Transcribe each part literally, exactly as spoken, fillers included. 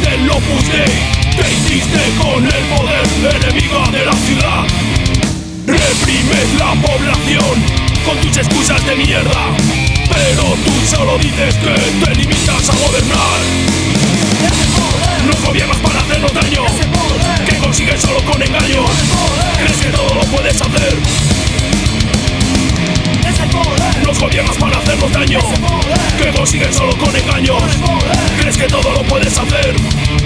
del Opus Dei. Te hiciste con el poder, enemiga de la ciudad. Reprimes la población con tus excusas de mierda, pero tú solo dices que te limitas a gobernar. Nos gobiernas para hacernos daño, que consigues solo con engaños. Crees que todo lo puedes hacer. Nos gobiernas para hacernos daño, que consigues solo con engaños. Crees que todo lo puedes hacer.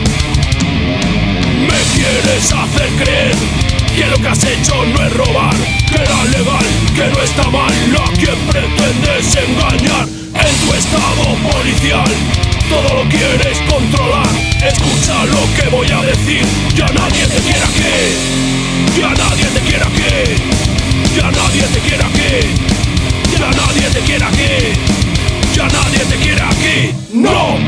Me quieres hacer creer que lo que has hecho no es robar, que era legal, que no está mal. A quien pretendes engañar en tu estado policial, todo lo quieres controlar. Escucha lo que voy a decir. Ya nadie te quiere aquí, ya nadie te quiere aquí, ya nadie te quiere aquí, ya nadie te quiere aquí, ya nadie te quiere aquí. ¡No!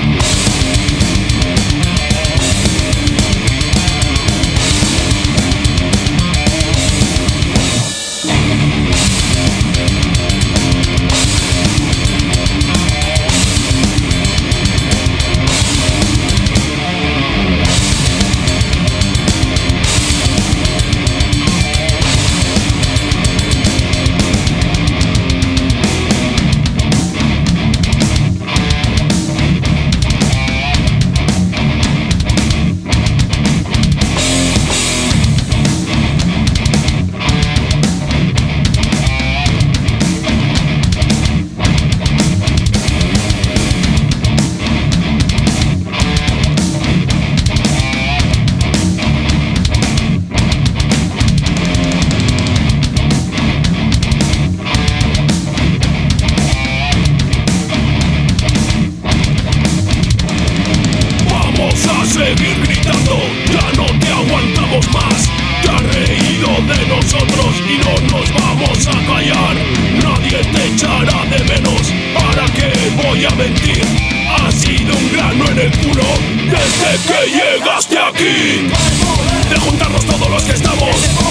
Seguir gritando, ya no te aguantamos más. Te has reído de nosotros y no nos vamos a callar. Nadie te echará de menos, ¿para qué voy a mentir? Has sido un grano en el culo desde que llegaste aquí. De juntarnos todos los que estamos